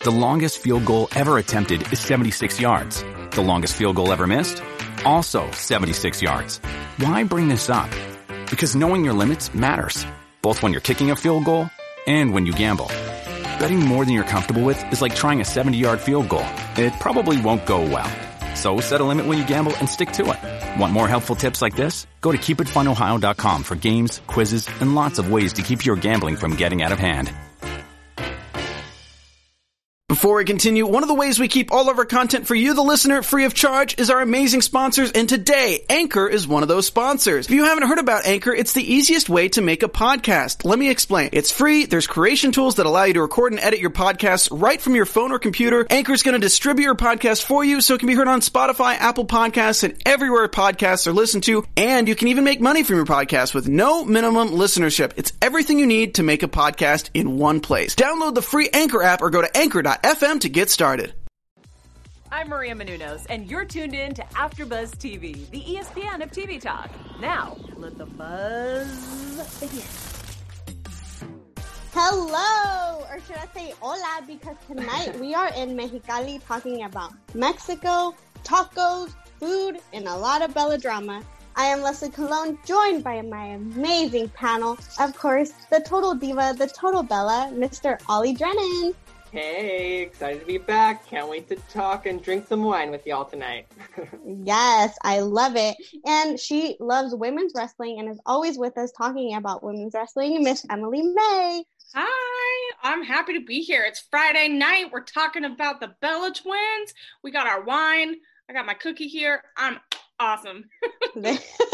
The longest field goal ever attempted is 76 yards. The longest field goal ever missed? Also 76 yards. Why bring this up? Because knowing your limits matters, both when you're kicking a field goal and when you gamble. Betting more than you're comfortable with is like trying a 70-yard field goal. It probably won't go well. So set a limit when you gamble and stick to it. Want more helpful tips like this? Go to keepitfunohio.com for games, quizzes, and lots of ways to keep your gambling from getting out of hand. Before we continue, one of the ways we keep all of our content for you, the listener, free of charge is our amazing sponsors, and today, Anchor is one of those sponsors. If you haven't heard about Anchor, it's the easiest way to make a podcast. Let me explain. It's free, there's creation tools that allow you to record and edit your podcasts right from your phone or computer. Anchor's going to distribute your podcast for you so it can be heard on Spotify, Apple Podcasts, and everywhere podcasts are listened to, and you can even make money from your podcast with no minimum listenership. It's everything you need to make a podcast in one place. Download the free Anchor app or go to anchor.fm to get started. I'm Maria Menounos, and you're tuned in to AfterBuzz TV, the ESPN of TV talk. Now, let the buzz begin. Hello, or should I say hola, because tonight we are in Mexicali talking about Mexico, tacos, food, and a lot of Bella drama. I am Leslie Colon, joined by my amazing panel, of course, the total diva, the total Bella, Mr. Ollie Drennan. Hey, excited to be back. Can't wait to talk and drink some wine with y'all tonight. Yes, I love it. And she loves women's wrestling and is always with us talking about women's wrestling, Miss Emily May. Hi, I'm happy to be here. It's Friday night. We're talking about the Bella twins. We got our wine. I got my cookie here. I'm awesome. Good.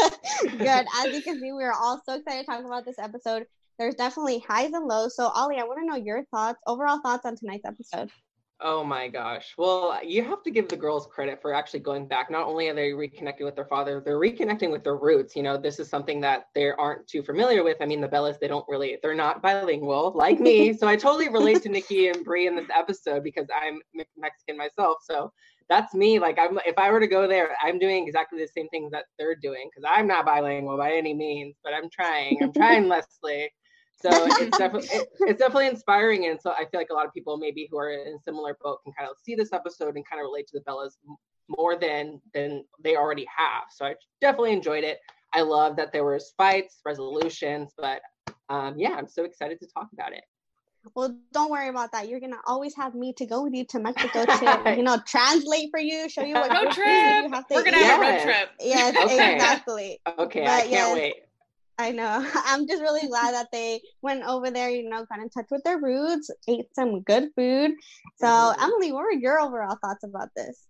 As you can see, we are all so excited to talk about this episode. There's definitely highs and lows. So, Ollie, I want to know your overall thoughts on tonight's episode. Oh my gosh. Well, you have to give the girls credit for actually going back. Not only are they reconnecting with their father, they're reconnecting with their roots. You know, this is something that they aren't too familiar with. I mean, the Bellas, they're not bilingual like me. So I totally relate to Nikki and Brie in this episode because I'm Mexican myself. So that's me. Like, if I were to go there, I'm doing exactly the same things that they're doing because I'm not bilingual by any means, but I'm trying, Leslie. So it's definitely inspiring. And so I feel like a lot of people maybe who are in a similar boat can kind of see this episode and kind of relate to the Bellas more than they already have. So I definitely enjoyed it. I love that there was fights, resolutions, but yeah, I'm so excited to talk about it. Well, don't worry about that. You're going to always have me to go with you to Mexico to, translate for you, show you what road trip. You have to. We're going to have a road trip. Yes, okay. Exactly. Okay, but I can't wait. I know. I'm just really glad that they went over there, got in touch with their roots, ate some good food. So, Emily, what were your overall thoughts about this?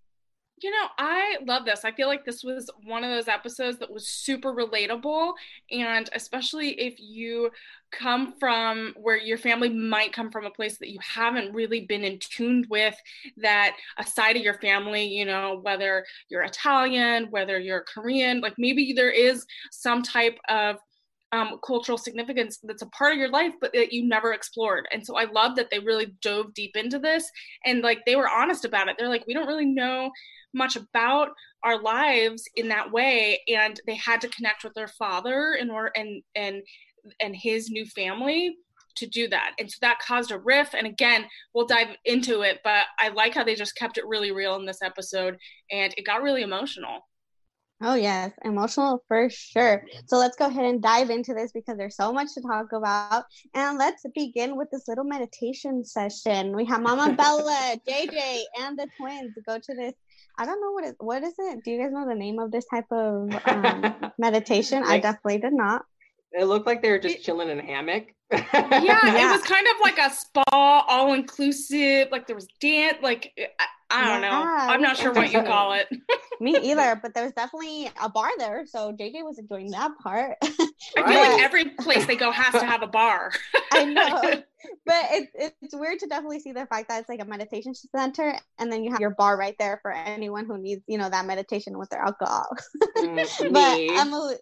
I love this. I feel like this was one of those episodes that was super relatable. And especially if you come from where your family might come from a place that you haven't really been in tune with, that a side of your family, whether you're Italian, whether you're Korean, like maybe there is some type of cultural significance that's a part of your life, but that you never explored. And so I love that they really dove deep into this and like they were honest about it. They're like, we don't really know much about our lives in that way, and they had to connect with their father and his new family to do that. And so that caused a rift. And again, we'll dive into it, but I like how they just kept it really real in this episode, and it got really emotional. Oh, yes. Emotional for sure. So let's go ahead and dive into this because there's so much to talk about. And let's begin with this little meditation session. We have Mama Bella, JJ, and the twins go to this. I don't know what is it? Do you guys know the name of this type of meditation? I definitely did not. It looked like they were just chilling in a hammock. Yeah, it was kind of like a spa, all-inclusive. Like there was dance, like I don't know. I'm not sure what you call it. Me either, but there was definitely a bar there, so JJ was enjoying that part. I feel like every place they go has to have a bar. I know, but it's weird to definitely see the fact that it's like a meditation center, and then you have your bar right there for anyone who needs, that meditation with their alcohol. But Emily,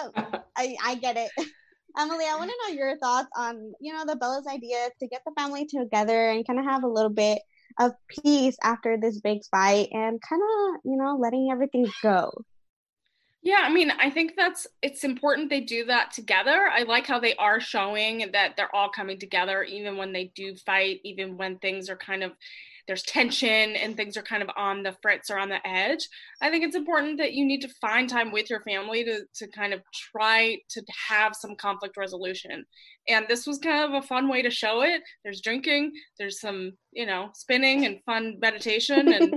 I get it. Emily, I want to know your thoughts on, the Bella's idea to get the family together and kind of have a little bit of peace after this big fight and kind of, letting everything go. Yeah, I mean, I think it's important they do that together. I like how they are showing that they're all coming together, even when they do fight, even when things are kind of, there's tension and things are kind of on the fritz or on the edge. I think it's important that you need to find time with your family to kind of try to have some conflict resolution. And this was kind of a fun way to show it. There's drinking, there's some, spinning and fun meditation. And,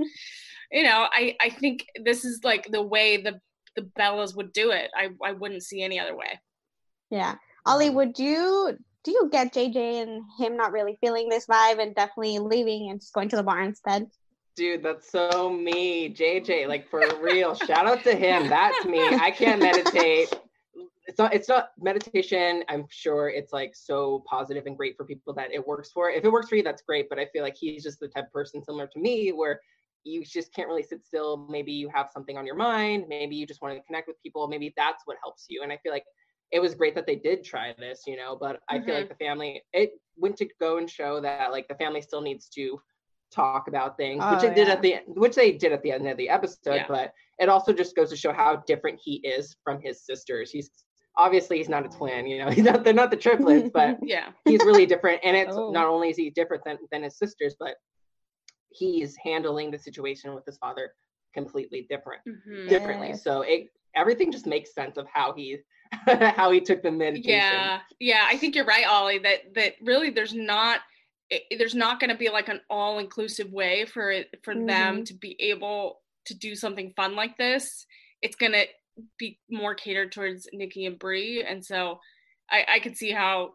I think this is like the way the Bellas would do it. I wouldn't see any other way. Yeah. Ollie, do you get JJ and him not really feeling this vibe and definitely leaving and just going to the bar instead? Dude, that's so me. JJ, like for real. Shout out to him. That's me. I can't meditate. It's not meditation. I'm sure it's like so positive and great for people that it works for. If it works for you, that's great. But I feel like he's just the type of person similar to me where you just can't really sit still. Maybe you have something on your mind. Maybe you just want to connect with people. Maybe that's what helps you. And I feel like it was great that they did try this, but I feel like the family, it went to go and show that like the family still needs to talk about things, which they did at the end of the episode. Yeah. But it also just goes to show how different he is from his sisters. He's not a twin, they're not the triplets, but yeah, he's really different. And it's not only is he different than his sisters, but he's handling the situation with his father completely differently. So everything just makes sense of how he took the meditation. Yeah, I think you're right, Ollie, that really there's not going to be like an all-inclusive way for them to be able to do something fun like this. It's going to be more catered towards Nikki and Bree, and so I could see how,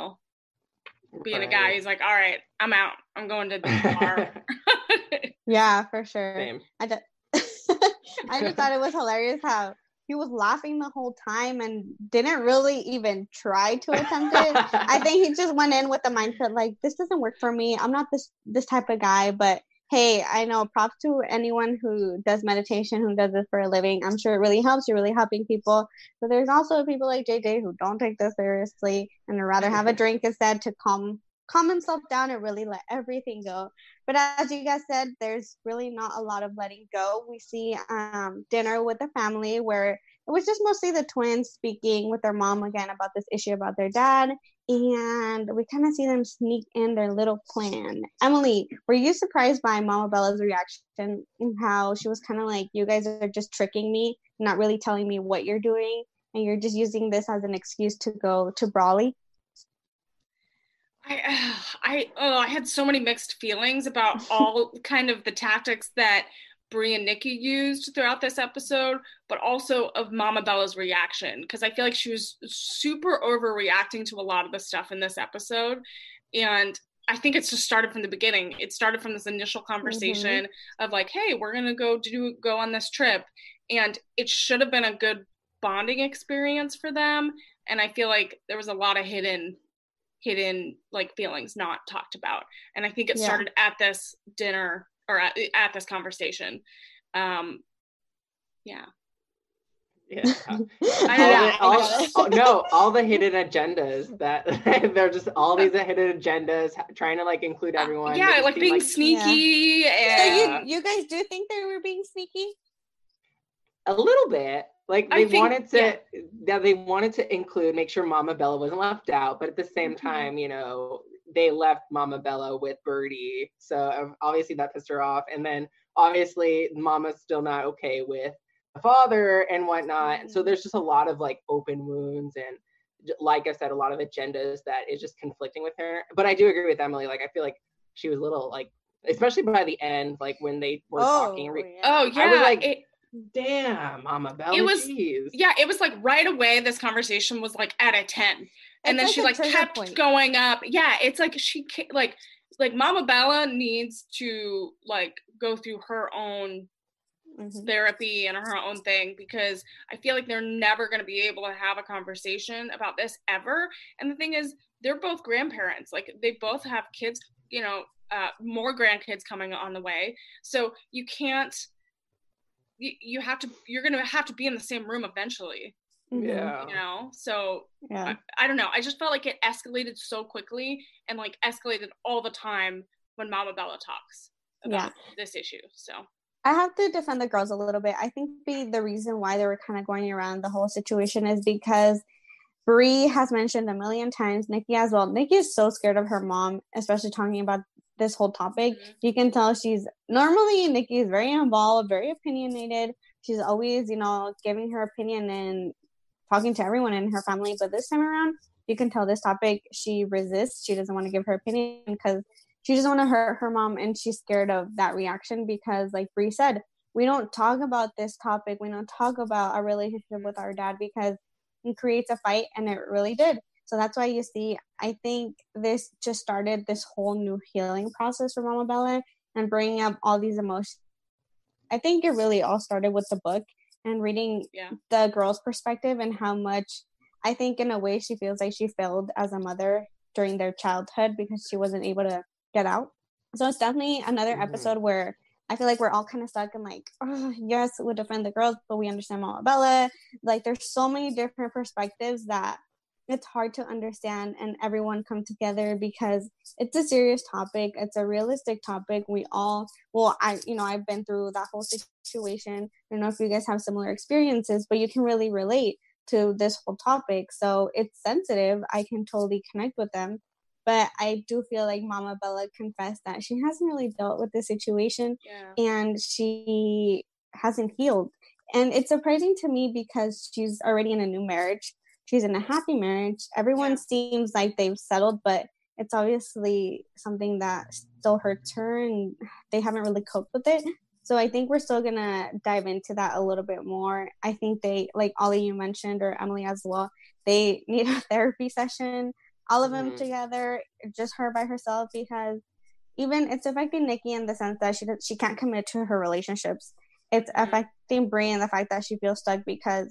being a guy, he's like, all right, I'm out. I'm going to the bar. Yeah, for sure. Same. I just thought it was hilarious how he was laughing the whole time and didn't really even try to attempt it. I think he just went in with the mindset like, this doesn't work for me. I'm not this type of guy. But hey, I know, props to anyone who does meditation, who does this for a living. I'm sure it really helps. You're really helping people. But there's also people like JJ who don't take this seriously and would rather have a drink instead to calm himself down and really let everything go. But as you guys said, there's really not a lot of letting go. We see dinner with the family where it was just mostly the twins speaking with their mom again about this issue about their dad, and we kind of see them sneak in their little plan. Emily, were you surprised by Mama Bella's reaction and how she was kind of like, you guys are just tricking me, not really telling me what you're doing, and you're just using this as an excuse to go to Brawley? I had so many mixed feelings about all kind of the tactics that Bree and Nikki used throughout this episode, but also of Mama Bella's reaction, because I feel like she was super overreacting to a lot of the stuff in this episode. And I think it's just started from the beginning. It started from this initial conversation of like, hey, we're going to go on this trip. And it should have been a good bonding experience for them. And I feel like there was a lot of hidden like feelings not talked about. And I think it started at this dinner or at this conversation. Yeah. All the hidden agendas that they're just all these hidden agendas trying to like include everyone. Like being sneaky. So you guys do think they were being sneaky? A little bit. Like they wanted to include, make sure Mama Bella wasn't left out, but at the same time, they left Mama Bella with Birdie, so obviously that pissed her off. And then obviously Mama's still not okay with the father and whatnot. And so there's just a lot of like open wounds and, like I said, a lot of agendas that is just conflicting with her. But I do agree with Emily. Like I feel like she was a little like, especially by the end, like when they were talking. I was like, damn, Mama Bella. It was, geez. It was like right away, this conversation was like at a 10. And then she like kept going up. Yeah, it's like she like Mama Bella needs to like go through her own therapy and her own thing, because I feel like they're never going to be able to have a conversation about this ever. And the thing is, they're both grandparents. Like they both have kids, more grandkids coming on the way. So you can't. You're going to have to be in the same room eventually. Yeah. So I don't know. I just felt like it escalated so quickly and like escalated all the time when Mama Bella talks about this issue. So I have to defend the girls a little bit. I think the reason why they were kind of going around the whole situation is because Brie has mentioned a million times, Nikki as well. Nikki is so scared of her mom, especially talking about this whole topic. You can tell Nikki is very involved, very opinionated. She's always, giving her opinion and talking to everyone in her family. But this time around, you can tell this topic, she resists. She doesn't want to give her opinion because she doesn't want to hurt her mom, and she's scared of that reaction because, like Brie said, we don't talk about this topic. We don't talk about our relationship with our dad because it creates a fight, and it really did. So that's why you see, I think this just started this whole new healing process for Mama Bella and bringing up all these emotions. I think it really all started with the book and reading the girl's perspective and how much, I think in a way she feels like she failed as a mother during their childhood because she wasn't able to get out. So it's definitely another episode where I feel like we're all kind of stuck in like, oh, yes, we defend the girls, but we understand Mama Bella. Like there's so many different perspectives that it's hard to understand and everyone come together because it's a serious topic. It's a realistic topic. I've been through that whole situation. I don't know if you guys have similar experiences, but you can really relate to this whole topic. So it's sensitive. I can totally connect with them. But I do feel like Mama Bella confessed that she hasn't really dealt with the situation and she hasn't healed. And it's surprising to me because she's already in a new marriage. She's in a happy marriage. Everyone seems like they've settled, but it's obviously something that still hurts her and they haven't really coped with it. So I think we're still going to dive into that a little bit more. I think they, like Ollie, you mentioned, or Emily as well, they need a therapy session. All of them together, just her by herself, because even it's affecting Nikki in the sense that she can't commit to her relationships. It's affecting Brie in the fact that she feels stuck because,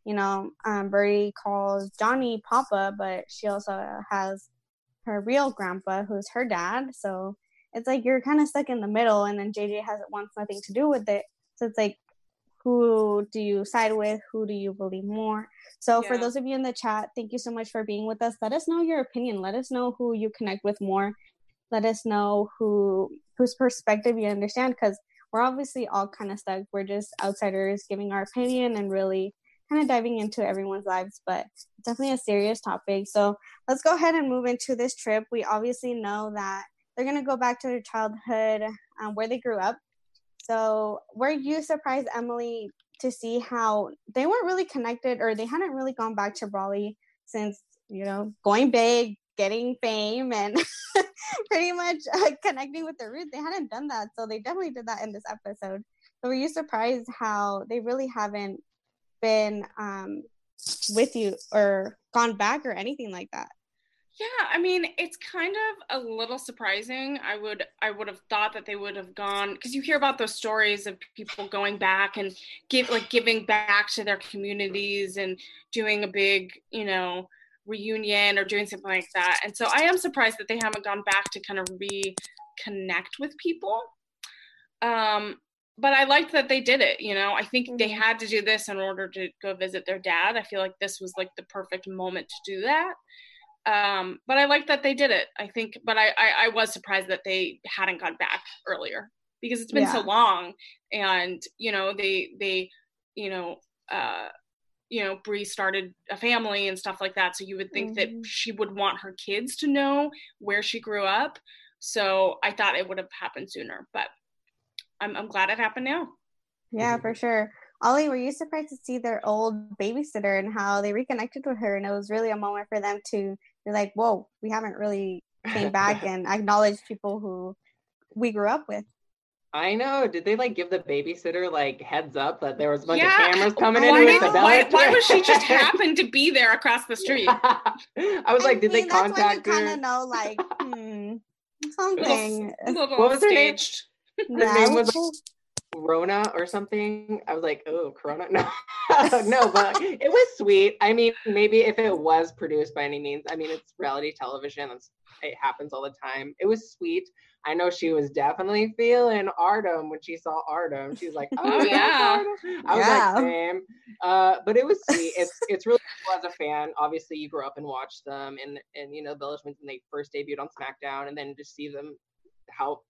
Brie calls Johnny Papa, but she also has her real grandpa, who's her dad. So it's like you're kind of stuck in the middle, and then JJ wants nothing to do with it. So it's like, who do you side with? Who do you believe more? So for those of you in the chat, thank you so much for being with us. Let us know your opinion. Let us know who you connect with more. Let us know whose perspective you understand, because we're obviously all kind of stuck. We're just outsiders giving our opinion and really kind of diving into everyone's lives, but it's definitely a serious topic. So let's go ahead and move into this trip. We obviously know that they're going to go back to their childhood, where they grew up. So were you surprised, Emily, to see how they weren't really connected, or they hadn't really gone back to Brawley since, going big, getting fame, and pretty much connecting with their roots? They hadn't done that. So they definitely did that in this episode. So were you surprised how they really haven't been with you or gone back or anything like that? Yeah, I mean, it's kind of a little surprising. I would have thought that they would have gone, because you hear about those stories of people going back and giving back to their communities and doing a big, reunion or doing something like that. And so I am surprised that they haven't gone back to kind of reconnect with people. But I liked that they did it. I think they had to do this in order to go visit their dad. I feel like this was like the perfect moment to do that. But I like that they did it, I think, but I was surprised that they hadn't gone back earlier because it's been so long, and, Brie started a family and stuff like that. So you would think that she would want her kids to know where she grew up. So I thought it would have happened sooner, but I'm glad it happened now. Yeah, for sure. Ollie, were you surprised to see their old babysitter and how they reconnected with her? And it was really a moment for them to be like, whoa, we haven't really came back and acknowledged people who we grew up with. I know. Did they give the babysitter heads up that there was a bunch of cameras coming in with the Bella? Why was she just happened to be there across the street? I was like, did they contact her? That's when you kind of know, something. What was her name? Her name was Rona or something. I was like, oh, Corona? No. No, but it was sweet. I mean, maybe if it was produced by any means, I mean, it's reality television. It happens all the time. It was sweet. I know she was definitely feeling Artem when she saw Artem. She was like, oh yeah. I was like, same. But it was sweet. It's really cool as a fan. Obviously, you grew up and watched them, and the Ellishmans when they first debuted on SmackDown, and then just see them how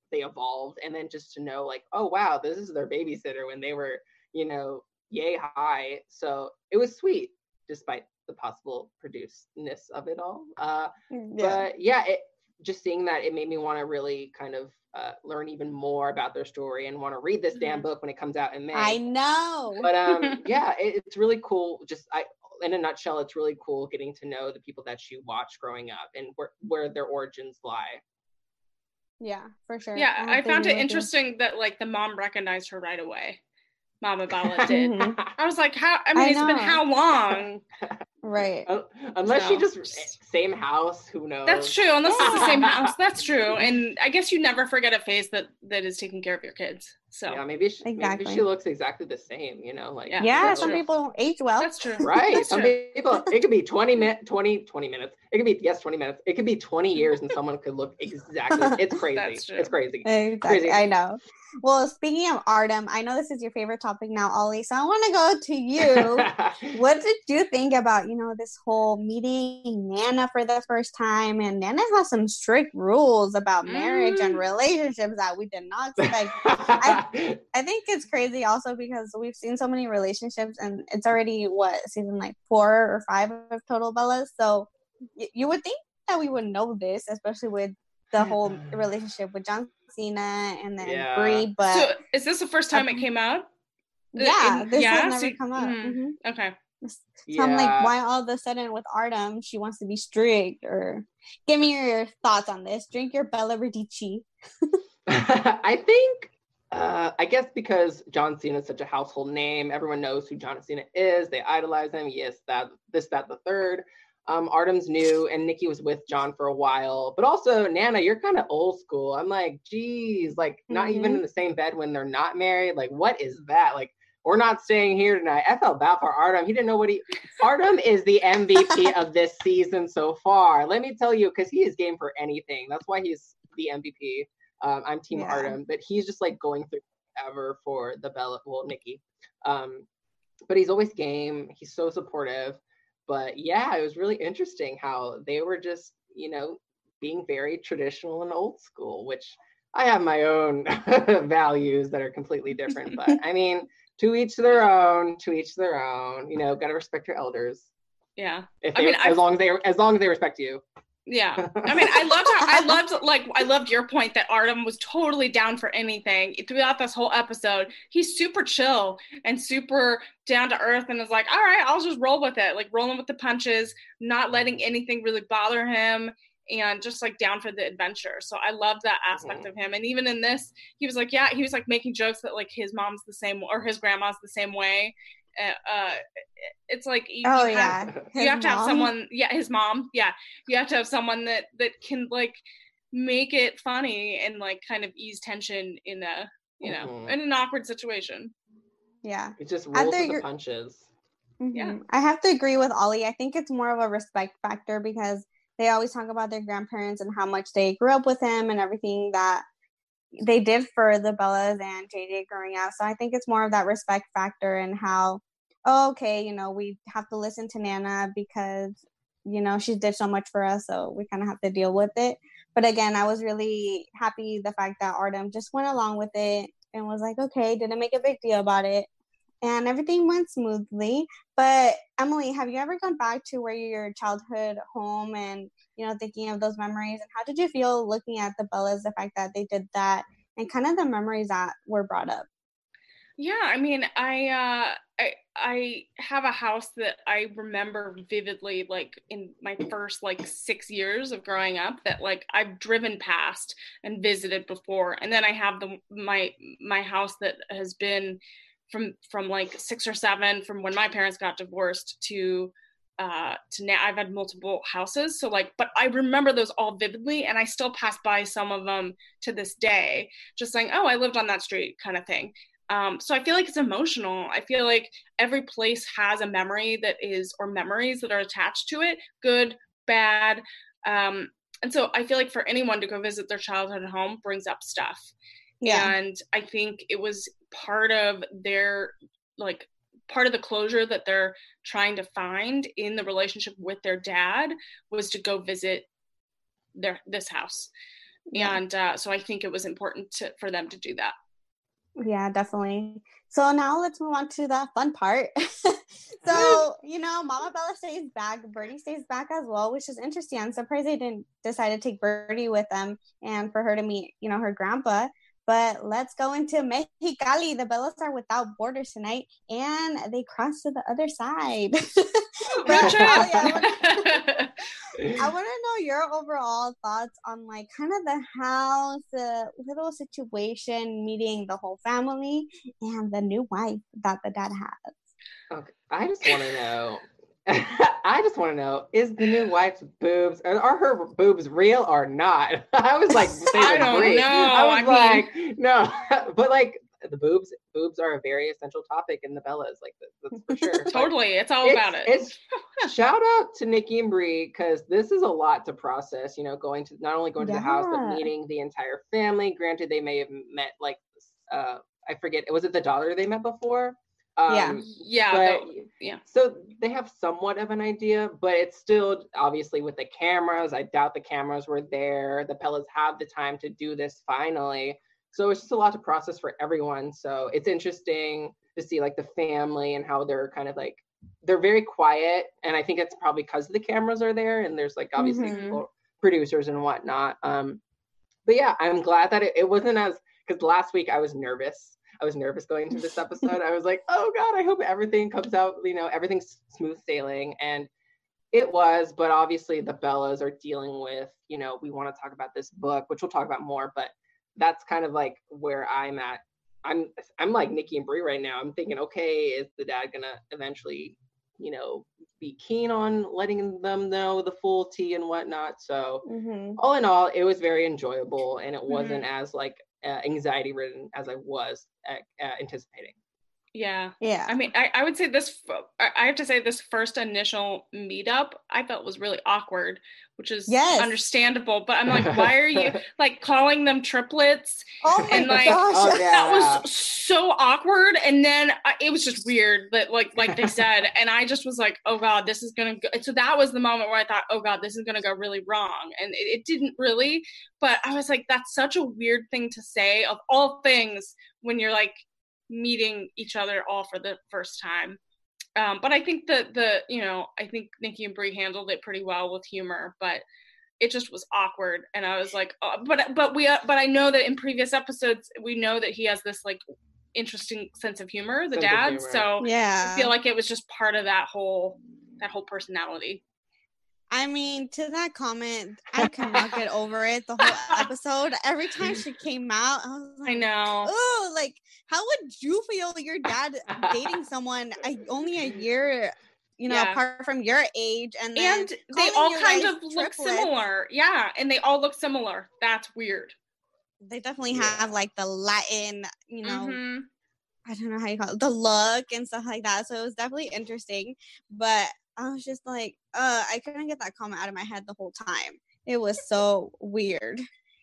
they evolved, and then just to know like, oh wow, this is their babysitter when they were, you know, yay high. So it was sweet despite the possible produceness of it all. But yeah, just seeing that, it made me want to really kind of learn even more about their story and want to read this damn book when it comes out in May. I know. But yeah, it's really cool. In a nutshell, it's really cool getting to know the people that you watch growing up and where their origins lie. Yeah, for sure. Yeah, I found it interesting that like the mom recognized her right away. Mama Bella did. I was like, how? I mean, it's been how long? Right. Unless she just same house, who knows? That's true. Unless it's the same house, that's true. And I guess you never forget a face that is taking care of your kids. So yeah, maybe she looks exactly the same. You know, like some people age well. That's true. Right. That's some true. people, it could be 20 minutes. It could be 20 minutes. It could be 20 years, and someone could look exactly. It's crazy. That's true. It's crazy. Exactly. Crazy. I know. Well, speaking of Artem, I know this is your favorite topic now, Ollie. So I want to go to you. What did you think about, this whole meeting Nana for the first time? And Nana has some strict rules about marriage and relationships that we did not expect. I think it's crazy also because we've seen so many relationships, and it's already season like 4 or 5 of Total Bellas. So you would think that we would know this, especially with the whole relationship with John Cena and then Brie. But so is this the first time it came out? This has never come up. Okay. So I'm like, why all of a sudden with Artem she wants to be strict? Or give me your thoughts on this. Drink your Bella Radici. I think I guess because John Cena is such a household name, everyone knows who John Cena is. They idolize him. Yes, that, the third. Artem's new, and Nikki was with John for a while. But also, Nana, you're kind of old school. I'm like, geez, like not even in the same bed when they're not married. Like, what is that? Like, we're not staying here tonight. I felt bad for Artem. He didn't know Artem is the MVP of this season so far. Let me tell you, because he is game for anything. That's why he's the MVP. I'm Team Artem, but he's just like going through ever for the Nikki. But he's always game. He's so supportive. But yeah, it was really interesting how they were just, being very traditional and old school, which I have my own values that are completely different. But I mean, to each their own, got to respect your elders. Yeah. As long as they respect you. Yeah. I mean, I loved your point that Artem was totally down for anything throughout this whole episode. He's super chill and super down to earth and is like, all right, I'll just roll with it. Like rolling with the punches, not letting anything really bother him, and just like down for the adventure. So I love that aspect of him. And even in this, he was like making jokes that like his mom's the same, or his grandma's the same way. It's like you have to have someone, his mom, you have to have someone that can like make it funny and like kind of ease tension in a in an awkward situation. It just rolls with the punches. I have to agree with Ollie. I think it's more of a respect factor because they always talk about their grandparents and how much they grew up with him and everything that they did for the Bellas and JJ growing up. So I think it's more of that respect factor and how, we have to listen to Nana because, she did so much for us. So we kind of have to deal with it. But again, I was really happy the fact that Artem just went along with it and was like, okay, didn't make a big deal about it. And everything went smoothly. But Emily, have you ever gone back to where your childhood home and, thinking of those memories? And how did you feel looking at the Bellas, the fact that they did that and kind of the memories that were brought up? Yeah, I mean, I have a house that I remember vividly, like in my first 6 years of growing up, that like I've driven past and visited before, and then I have my house that has been from like 6 or 7 from when my parents got divorced to now. I've had multiple houses, so but I remember those all vividly, and I still pass by some of them to this day, just saying, oh, I lived on that street kind of thing. So I feel like it's emotional. I feel like every place has a memory or memories that are attached to it, good, bad. And so I feel like for anyone to go visit their childhood home brings up stuff. Yeah. And I think it was part of their, part of the closure that they're trying to find in the relationship with their dad was to go visit this house. And so I think it was important for them to do that. Yeah, definitely. So now let's move on to the fun part. So, Mama Bella stays back. Birdie stays back as well, which is interesting. I'm surprised they didn't decide to take Birdie with them and for her to meet, her grandpa. But let's go into Mexicali. The Bellas are without borders tonight, and they cross to the other side. I want to know your overall thoughts on kind of the house, the little situation, meeting the whole family, and the new wife that the dad has. Okay, I just want to know, is the new wife's boobs, are her boobs real or not? I was like, I don't know. I was no, but the boobs are a very essential topic in the Bellas, that's for sure. Totally, it's all about it. It's shout out to Nikki and Brie, because this is a lot to process. Not only going to the house, but meeting the entire family. Granted, they may have met I forget, was it the daughter they met before? So they have somewhat of an idea, but it's still obviously with the cameras. I doubt the cameras were there. The Bellas have the time to do this finally. So it's just a lot to process for everyone. So it's interesting to see the family and how they're kind of they're very quiet. And I think it's probably because the cameras are there and there's obviously people, producers and whatnot. But yeah, I'm glad that it wasn't because last week I was nervous. Going to this episode. I was like, oh God, I hope everything comes out, everything's smooth sailing. And it was, but obviously the Bellas are dealing with, we want to talk about this book, which we'll talk about more, but that's kind of where I'm at. I'm like Nikki and Brie right now. I'm thinking, okay, is the dad gonna eventually, be keen on letting them know the full tea and whatnot? So all in all, it was very enjoyable, and it wasn't as anxiety ridden as I was anticipating. Yeah. I mean, I would say I have to say this first initial meetup I felt was really awkward, which is understandable, but I'm like, why are you calling them triplets? Oh my gosh. That was so awkward. And then it was just weird that like they said, and I just was like, oh God, this is going to go. So that was the moment where I thought, oh God, this is going to go really wrong. And it didn't really, but I was like, that's such a weird thing to say of all things when you're meeting each other all for the first time. But I think that I think Nikki and Brie handled it pretty well with humor, but it just was awkward. And I was like, oh, but I know that in previous episodes, we know that he has this interesting sense of humor, the dad. So I feel like it was just part of that whole personality. I mean, to that comment, I cannot get over it the whole episode. Every time she came out, I was like, I know. Oh, how would you feel your dad dating someone only a year, apart from your age? And they all kind of look similar. Yeah, and they all look similar. That's weird. They definitely have the Latin, I don't know how you call it, the look and stuff like that. So it was definitely interesting. But I was just like, I couldn't get that comment out of my head the whole time. It was so weird.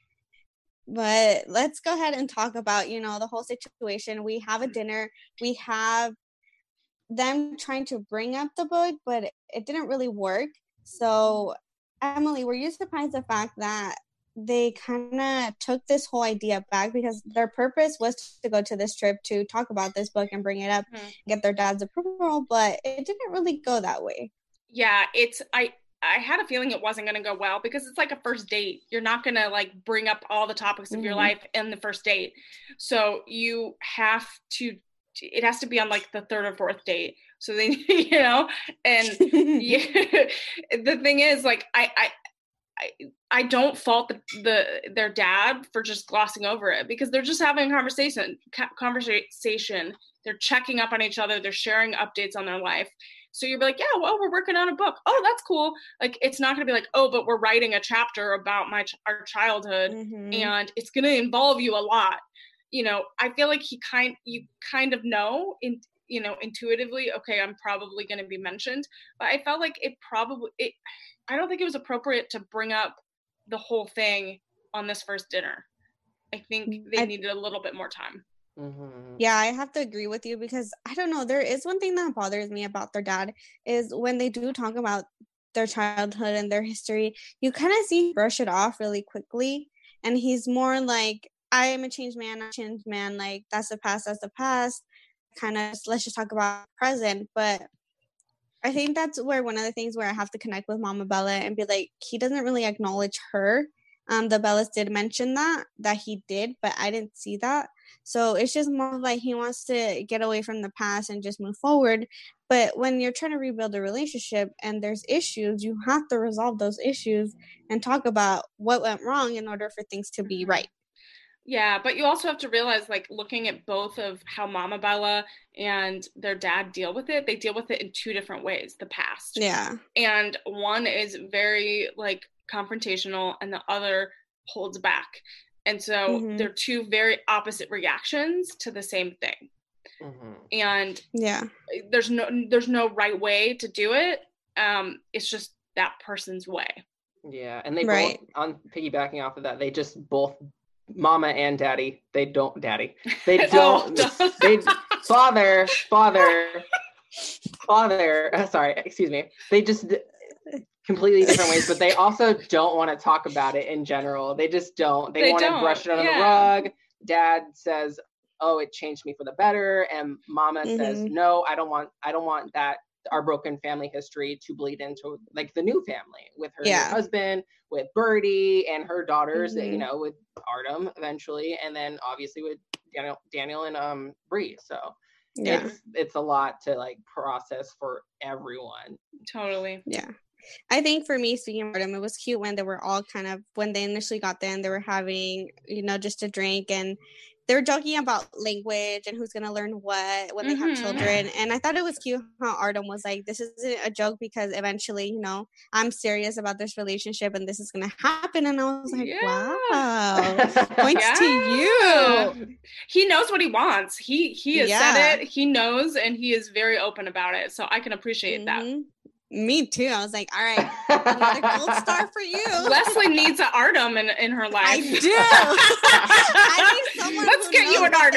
But let's go ahead and talk about, the whole situation. We have a dinner. We have them trying to bring up the book, but it didn't really work. So, Emily, were you surprised the fact that they kind of took this whole idea back, because their purpose was to go to this trip to talk about this book and bring it up, get their dad's approval, but it didn't really go that way. Yeah, I had a feeling it wasn't going to go well, because it's like a first date. You're not going to bring up all the topics of your life in the first date. So you have to, it has to be on the third or fourth date. So they, and the thing is I don't fault their dad for just glossing over it, because they're just having a conversation. They're checking up on each other. They're sharing updates on their life. So you'll be like, yeah, well, we're working on a book. Oh, that's cool. It's not going to be oh, but we're writing a chapter about our childhood, and it's going to involve you a lot. I feel like you kind of know intuitively, okay, I'm probably going to be mentioned, but I felt like I don't think it was appropriate to bring up the whole thing on this first dinner. I think they needed a little bit more time. Yeah, I have to agree with you, because I don't know, there is one thing that bothers me about their dad is when they do talk about their childhood and their history, you kind of see brush it off really quickly. And he's more like, I am a changed man, like that's the past, kind of, let's just talk about present. But I think that's where one of the things where I have to connect with Mama Bella and be like, he doesn't really acknowledge her. The Bellas did mention that he did, but I didn't see that. So it's just more like he wants to get away from the past and just move forward. But when you're trying to rebuild a relationship and there's issues, you have to resolve those issues and talk about what went wrong in order for things to be right. Yeah, but you also have to realize, like, looking at both of how Mama Bella and their dad deal with it, they deal with it in two different ways, the past. Yeah. And one is very, like, confrontational and the other holds back. And so they're two very opposite reactions to the same thing. And there's no right way to do it. It's just that person's way. Yeah, and they both, on piggybacking off of that, they just both, Mama and Daddy, they don't they just completely different ways, but they also don't want to talk about it in general. They just don't. They want to brush it under the rug. Dad says, oh, it changed me for the better, and Mama says, no, I don't want that, our broken family history, to bleed into like the new family with her new husband, with Birdie and her daughters, you know, with Artem eventually, and then obviously with Daniel and Bree. So it's a lot to like process for everyone. Totally. Yeah. I think for me, speaking of Artem, it was cute when they were all kind of, when they initially got there and they were having, you know, just a drink, and they were joking about language and who's going to learn what when they have children. And I thought it was cute how Artem was like, this isn't a joke because eventually, you know, I'm serious about this relationship and this is going to happen. And I was like, wow, points to you. He knows what he wants. He has said it. He knows, and he is very open about it. So I can appreciate that. Me too. I was like, all right, another gold star for you. Leslie needs an Artem in her life. I do. I need someone. Let's get you an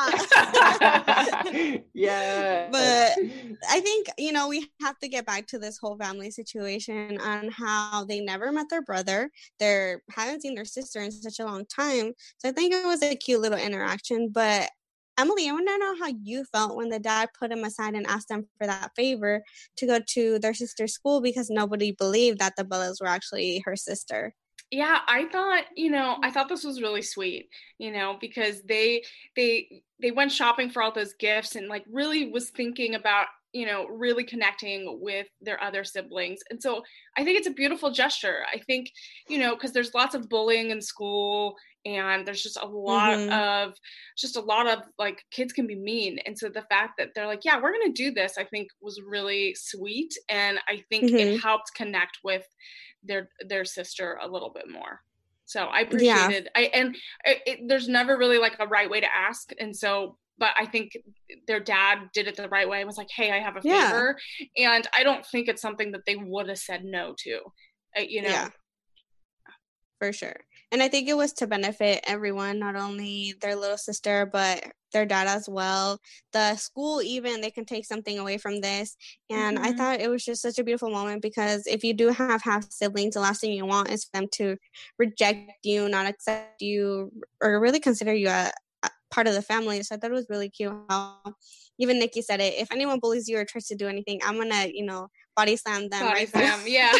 Artem. Yeah. But I think, you know, we have to get back to this whole family situation on how they never met their brother. They haven't seen their sister in such a long time. So I think it was a cute little interaction. But Emily, I want to know how you felt when the dad put him aside and asked them for that favor to go to their sister's school because nobody believed that the Bellas were actually her sister. Yeah, I thought this was really sweet, you know, because they went shopping for all those gifts and like really was thinking about, you know, really connecting with their other siblings. And so I think it's a beautiful gesture. I think, you know, because there's lots of bullying in school and there's just a lot of like kids can be mean. And so the fact that they're like, yeah, we're going to do this, I think was really sweet. And I think it helped connect with their sister a little bit more. So I appreciated, there's never really like a right way to ask. And so, but I think their dad did it the right way and was like, hey, I have a favor. And I don't think it's something that they would have said no to, you know? Yeah, for sure. And I think it was to benefit everyone, not only their little sister, but their dad as well. The school, even, they can take something away from this. And I thought it was just such a beautiful moment because if you do have half siblings, the last thing you want is for them to reject you, not accept you, or really consider you a part of the family. So I thought it was really cute how even Nikki said it. If anyone bullies you or tries to do anything, I'm going to, you know, body slam them. Yeah.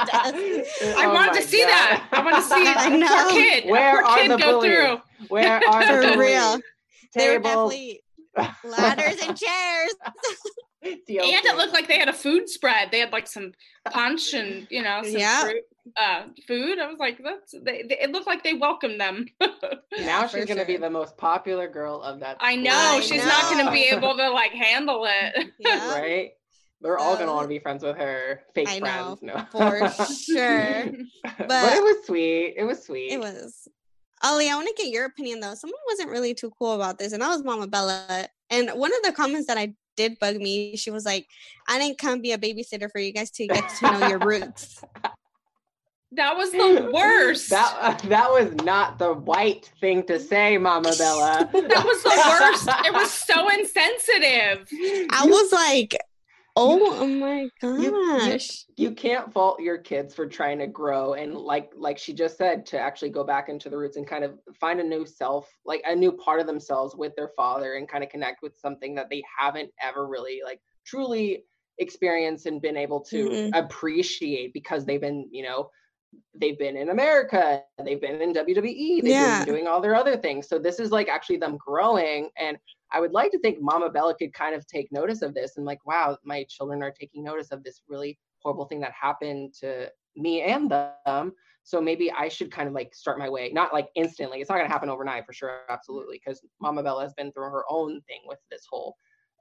I wanted to see that. I want to see poor kid. Where poor are kid the go bullies? through. Where are the bullies? For real. They were Tables. definitely ladders and chairs. And it looked like they had a food spread. They had like some punch and, you know, some fruit, food. I was like, it looked like they welcomed them. Now she's going to be the most popular girl of that. I know. She's not going to be able to like handle it. Yeah. Right? They're all going to want to be friends with her. Fake friends. No. For sure. But it was sweet. It was sweet. It was. Ollie, I want to get your opinion though. Someone wasn't really too cool about this, and that was Mama Bella. And one of the comments that I did bug me, she was like, I didn't come be a babysitter for you guys to get to know your roots. That was the worst. That was not the white thing to say, Mama Bella. That was the worst. It was so insensitive. I was like, Oh my gosh. You can't fault your kids for trying to grow, and like she just said, to actually go back into the roots and kind of find a new self, like a new part of themselves with their father, and kind of connect with something that they haven't ever really like truly experienced and been able to appreciate, because they've been, you know, they've been in America, they've been in WWE, they've been doing all their other things. So this is like actually them growing. And I would like to think Mama Bella could kind of take notice of this and like, wow, my children are taking notice of this really horrible thing that happened to me and them. So maybe I should kind of like start my way, not like instantly. It's not going to happen overnight for sure. Absolutely. Because Mama Bella has been through her own thing with this whole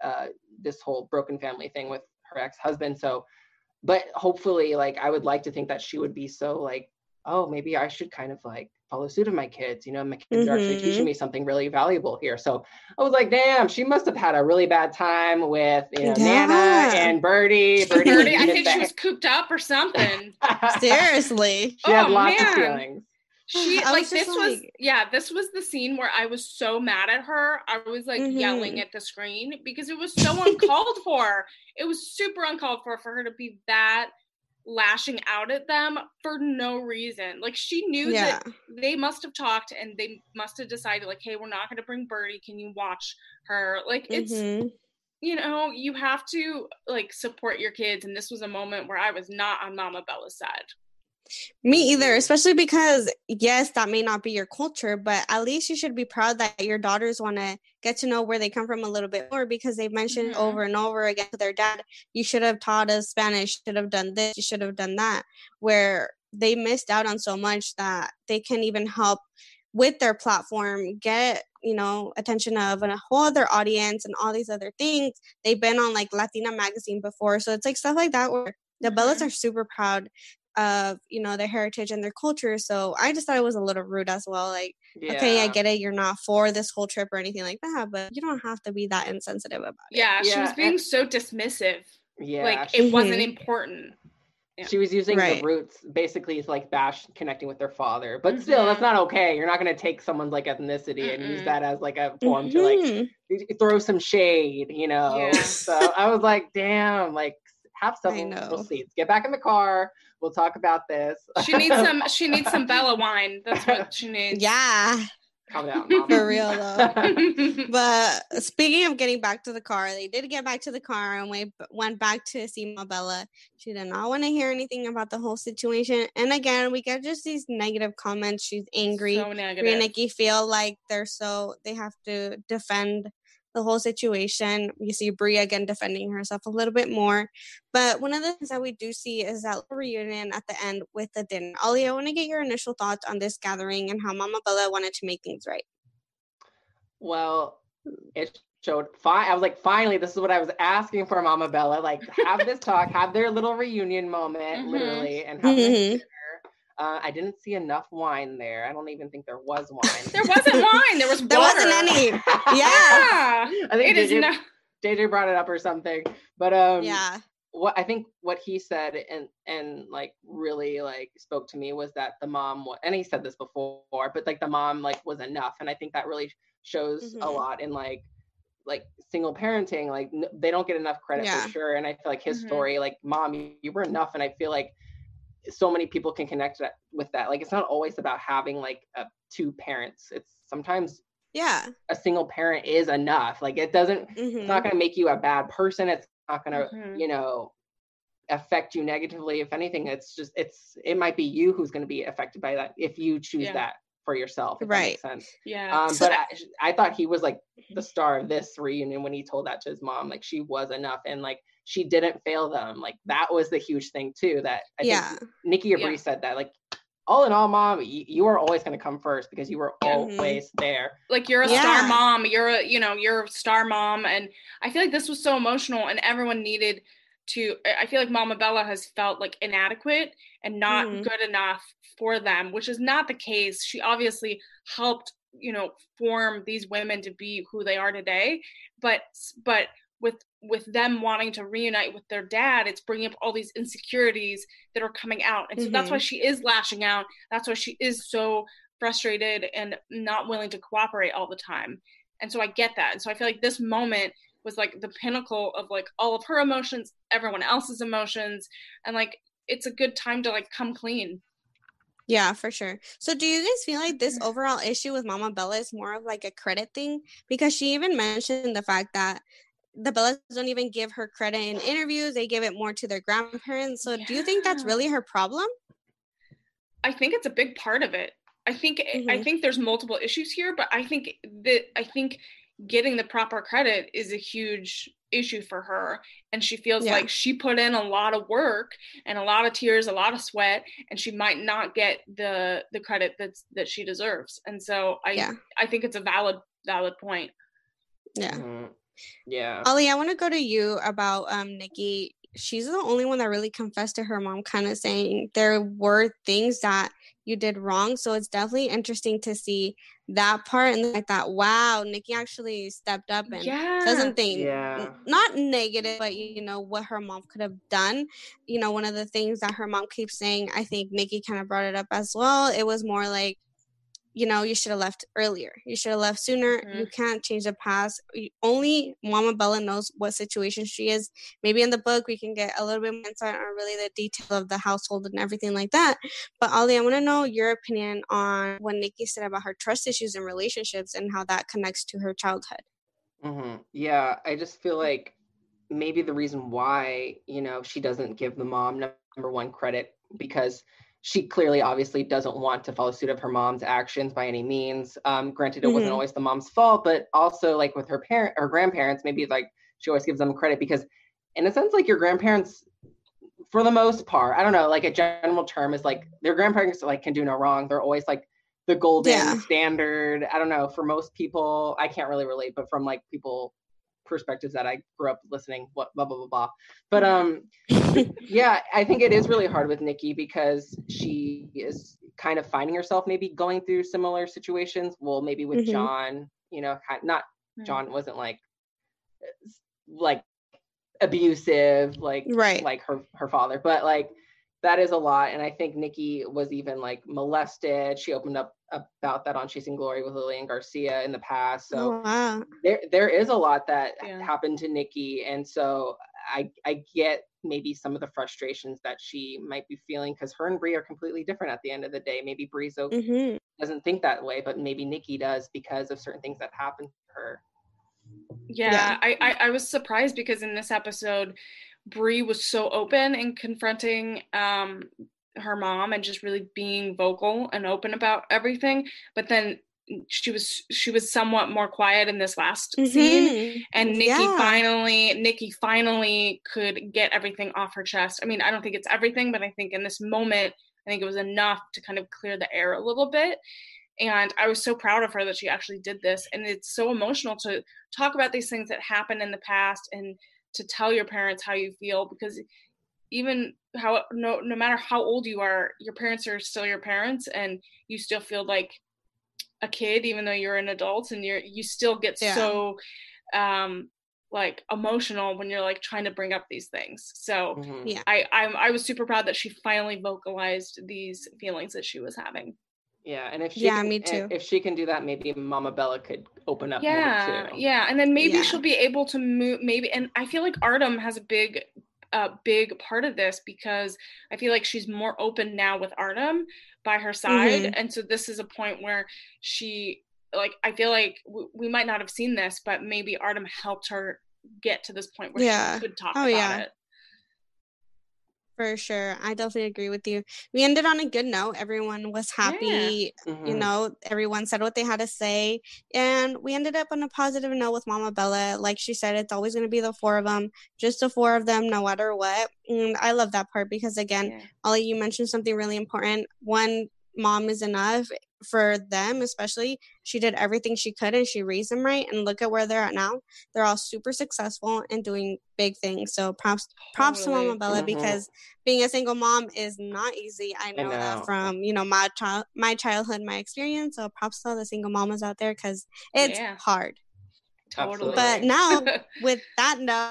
broken family thing with her ex-husband. So, but hopefully, like, I would like to think that she would be so like, oh, maybe I should kind of like follow suit of my kids. You know, my kids are actually teaching me something really valuable here. So I was like, damn, she must have had a really bad time with, you know, Nana and Birdie. Birdie, I think she was cooped up or something. Seriously. She had lots of feelings. She like this was the scene where I was so mad at her. I was like yelling at the screen because it was so uncalled for. It was super uncalled for her to be that lashing out at them for no reason. Like, she knew that they must have talked and they must have decided like, hey, we're not going to bring Birdie. Can you watch her? Like, it's, you know, you have to like support your kids. And this was a moment where I was not on Mama Bella's side. Me either, especially because, yes, that may not be your culture, but at least you should be proud that your daughters want to get to know where they come from a little bit more, because they've mentioned over and over again to their dad, you should have taught us Spanish, should have done this, you should have done that, where they missed out on so much that they can even help with their platform get, you know, attention of a whole other audience and all these other things. They've been on like Latina magazine before, so it's like stuff like that where the Bellas are super proud of, you know, their heritage and their culture. So I just thought it was a little rude as well. Like, okay, I get it, you're not for this whole trip or anything like that, but you don't have to be that insensitive about it. Yeah, she was being so dismissive. Yeah, like it wasn't important. Yeah. She was using the roots basically to like bash connecting with their father, but still, that's not okay. You're not going to take someone's like ethnicity and use that as like a form to like throw some shade, you know. Yeah. So I was like, damn, like have some seats. Get back in the car. We'll talk about this. She needs some Bella wine. That's what she needs. Yeah. Calm down, Mom. For real though. But speaking of getting back to the car, they did get back to the car and we went back to see Ma Bella. She did not want to hear anything about the whole situation. And again, we get just these negative comments. She's angry. So negative. Rhea and Nikki feel like they have to defend the whole situation. You see Bria again defending herself a little bit more. But one of the things that we do see is that reunion at the end with the dinner. Ollie, I want to get your initial thoughts on this gathering and how Mama Bella wanted to make things right. Well, it showed I was like, finally, this is what I was asking for, Mama Bella. Like, have this talk, have their little reunion moment, literally, and have this dinner. I didn't see enough wine there. I don't even think there was wine. There wasn't wine. There was water. There wasn't any. Yeah. I think JJ brought it up or something. But what he said and like really like spoke to me was that the mom and he said this before, but like the mom like was enough, and I think that really shows a lot in like single parenting. Like they don't get enough credit for sure. And I feel like his story, like, Mom, you were enough, and I feel like so many people can connect with that. Like, it's not always about having like two parents. It's sometimes a single parent is enough. Like, it doesn't it's not going to make you a bad person. It's not going to you know, affect you negatively. If anything, it's just it might be you who's going to be affected by that if you choose that for yourself, if that makes sense. But I thought he was like the star of this reunion when he told that to his mom. Like, she was enough, and like she didn't fail them. Like, that was the huge thing too, that I think Nikki or Brie said that, like, all in all, Mom, you are always going to come first because you were always there. Like, you're a star mom. You're a star mom. And I feel like this was so emotional, and everyone needed to. I feel like Mama Bella has felt like inadequate and not good enough for them, which is not the case. She obviously helped, you know, form these women to be who they are today. But with them wanting to reunite with their dad, it's bringing up all these insecurities that are coming out. And so that's why she is lashing out. That's why she is so frustrated and not willing to cooperate all the time. And so I get that. And so I feel like this moment was like the pinnacle of like all of her emotions, everyone else's emotions, and like it's a good time to like come clean. Yeah, for sure. So do you guys feel like this overall issue with Mama Bella is more of like a credit thing? Because she even mentioned the fact that the Bellas don't even give her credit in interviews. They give it more to their grandparents. So do you think that's really her problem? I think it's a big part of it. I think there's multiple issues here, but I think getting the proper credit is a huge issue for her, and she feels like she put in a lot of work and a lot of tears, a lot of sweat, and she might not get the credit that she deserves. And so I think it's a valid point. Yeah. Mm-hmm. Yeah. Ollie, I want to go to you about Nikki. She's the only one that really confessed to her mom, kind of saying there were things that you did wrong. So it's definitely interesting to see that part, and like that, wow, Nikki actually stepped up and said something not negative, but you know what her mom could have done. You know, one of the things that her mom keeps saying, I think Nikki kind of brought it up as well. It was more like, you know, you should have left earlier. You should have left sooner. Mm-hmm. You can't change the past. Only Mama Bella knows what situation she is. Maybe in the book we can get a little bit more insight on really the detail of the household and everything like that. But Ollie, I want to know your opinion on what Nikki said about her trust issues in relationships and how that connects to her childhood. Mm-hmm. Yeah, I just feel like maybe the reason why, you know, she doesn't give the mom number one credit, because she clearly obviously doesn't want to follow suit of her mom's actions by any means. Granted, it wasn't always the mom's fault, but also like with her grandparents, maybe like she always gives them credit because in a sense, like your grandparents, for the most part, I don't know, like a general term is like their grandparents like can do no wrong. They're always like the golden standard. I don't know, for most people, I can't really relate, but from like people perspectives that I grew up listening, what blah blah blah blah. But yeah, I think it is really hard with Nikki because she is kind of finding herself maybe going through similar situations. Well, maybe with John, you know, not John wasn't like abusive like her father, but like that is a lot. And I think Nikki was even like molested. She opened up about that on Chasing Glory with Lillian Garcia in the past. So there is a lot that happened to Nikki. And so I get maybe some of the frustrations that she might be feeling because her and Bree are completely different at the end of the day. Maybe Bree doesn't think that way, but maybe Nikki does because of certain things that happened to her. Yeah. I was surprised because in this episode, Bree was so open in confronting her mom and just really being vocal and open about everything. But then she was somewhat more quiet in this last scene, and Nikki finally could get everything off her chest. I mean, I don't think it's everything, but I think in this moment, I think it was enough to kind of clear the air a little bit. And I was so proud of her that she actually did this. And it's so emotional to talk about these things that happened in the past and to tell your parents how you feel, because even no matter how old you are, your parents are still your parents, and you still feel like a kid even though you're an adult, and you still get so like emotional when you're like trying to bring up these things. So I was super proud that she finally vocalized these feelings that she was having. Yeah, and if she me too. If she can do that, maybe Mama Bella could open up more too. Yeah, and then maybe she'll be able to move. Maybe, and I feel like Artem has a big part of this because I feel like she's more open now with Artem by her side, and so this is a point where she, like, I feel like we might not have seen this, but maybe Artem helped her get to this point where she could talk about it. For sure. I definitely agree with you. We ended on a good note. Everyone was happy. You know, everyone said what they had to say. And we ended up on a positive note with Mama Bella. Like she said, it's always going to be the four of them. Just the four of them, no matter what. And I love that part because, again, Ollie, you mentioned something really important. One mom is enough for them, especially. She did everything she could and she raised them right, and look at where they're at now. They're all super successful and doing big things. So props to Mama Bella, because being a single mom is not easy. I know that from, you know, my childhood, my experience. So props to all the single mamas out there, because it's hard. Totally. But now with that note,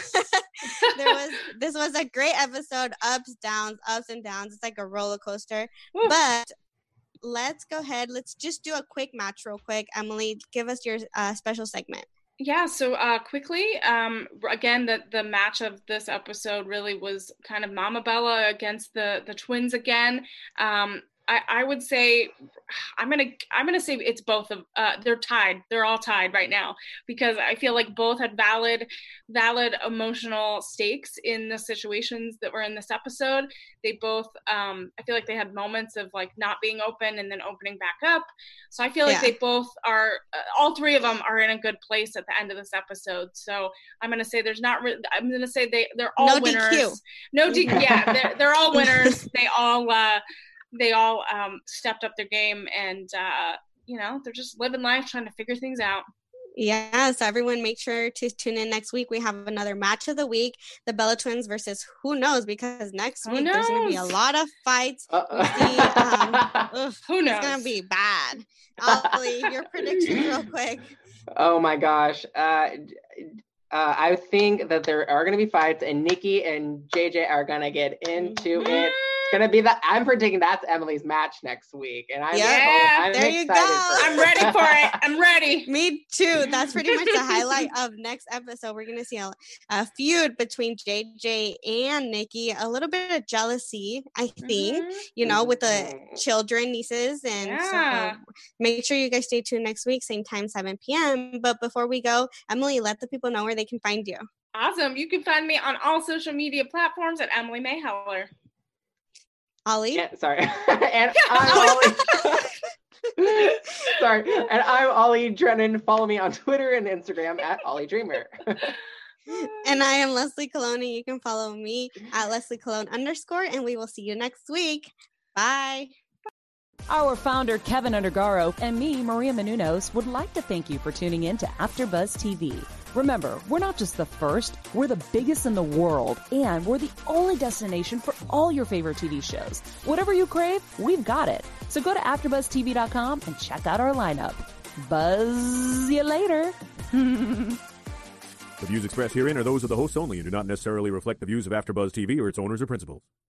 this was a great episode. Ups and downs. It's like a roller coaster. Woo. But let's go ahead. Let's just do a quick match real quick. Emily, give us your special segment. Yeah, so quickly, again, the match of this episode really was kind of Mama Bella against the twins again. I would say I'm gonna say it's both of they're tied. They're all tied right now because I feel like both had valid emotional stakes in the situations that were in this episode. They both I feel like they had moments of like not being open and then opening back up. So I feel like they both are all three of them are in a good place at the end of this episode. So I'm gonna say I'm gonna say they're all no winners. DQ. No DQ. Yeah, they're all winners. They all stepped up their game and, they're just living life, trying to figure things out. Yeah, so everyone make sure to tune in next week. We have another match of the week, the Bella Twins versus who knows, because next week there's going to be a lot of fights. Who knows? It's going to be bad. Ollie, your predictions real quick. Oh my gosh. I think that there are going to be fights and Nikki and JJ are going to get into it. It's gonna be I'm predicting that's Emily's match next week, and I'm there you go. I'm ready for it. I'm ready. Me too. That's pretty much the highlight of next episode. We're gonna see a feud between JJ and Nikki. A little bit of jealousy, I think. With the children, nieces, and so make sure you guys stay tuned next week, same time, 7 p.m. But before we go, Emily, let the people know where they can find you. Awesome. You can find me on all social media platforms at Emily May Heller. Ollie? Yeah, sorry. And I'm Ollie. Sorry. And I'm Ollie Drennan. Follow me on Twitter and Instagram at Ollie Dreamer. And I am Leslie Colon, and you can follow me at Leslie Colon _, and we will see you next week. Bye. Our founder, Kevin Undergaro, and me, Maria Menounos, would like to thank you for tuning in to AfterBuzz TV. Remember, we're not just the first, we're the biggest in the world, and we're the only destination for all your favorite TV shows. Whatever you crave, we've got it. So go to AfterBuzzTV.com and check out our lineup. Buzz you later. The views expressed herein are those of the hosts only and do not necessarily reflect the views of AfterBuzz TV or its owners or principals.